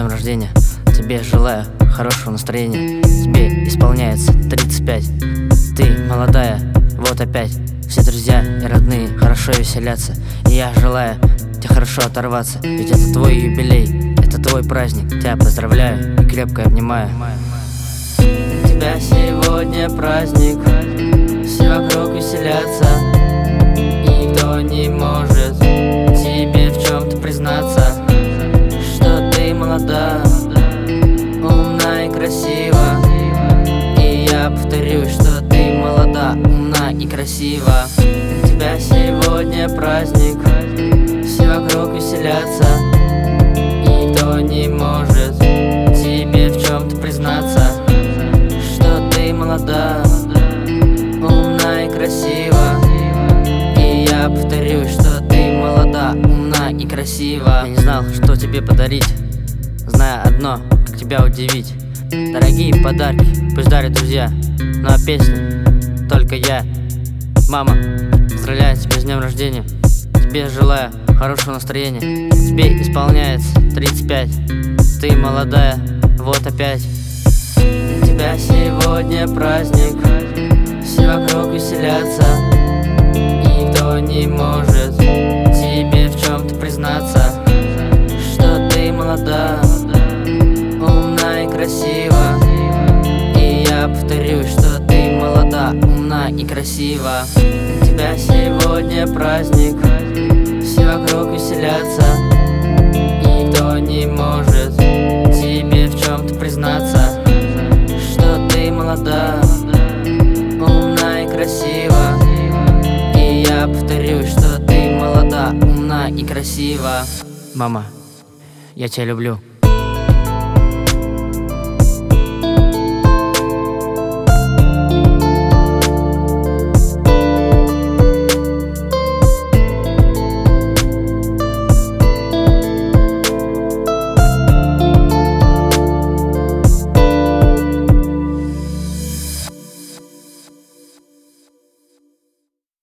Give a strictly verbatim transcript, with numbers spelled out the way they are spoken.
днем рождения. Тебе желаю хорошего настроения. Тебе исполняется тридцать пять. Ты молодая, вот опять. Все друзья и родные хорошо веселятся. И я желаю тебе хорошо оторваться. Ведь это твой юбилей, это твой праздник. Тебя поздравляю и крепко обнимаю. У тебя сегодня праздник, все вокруг веселятся, и никто не может тебе в чем-то признаться, что ты молода, умна и красива. И я повторюсь, что ты молода, умна и красива. У тебя сегодня праздник, все вокруг веселятся, и никто не может тебе в чем-то признаться, что ты молода, умна и красива. И я повторюсь, что ты молода, умна и красива. Я не знал, что тебе подарить, зная одно, как тебя удивить. Дорогие подарки пусть дарят друзья, ну а песни только я. Мама, поздравляю тебя с днем рождения. Тебе желаю хорошего настроения. Тебе исполняется тридцать пять. Ты молодая, вот опять. У тебя сегодня праздник, все вокруг веселятся, и никто не может тебе в чем-то признаться, что ты молода, умна и красива. И я повторюсь, что ты молода, умна и красива. У тебя сегодня праздник, все вокруг веселятся, и никто не может тебе в чем-то признаться, что ты молода, умна и красива. И я повторюсь, что ты молода, умна и красива. Мама, я тебя люблю.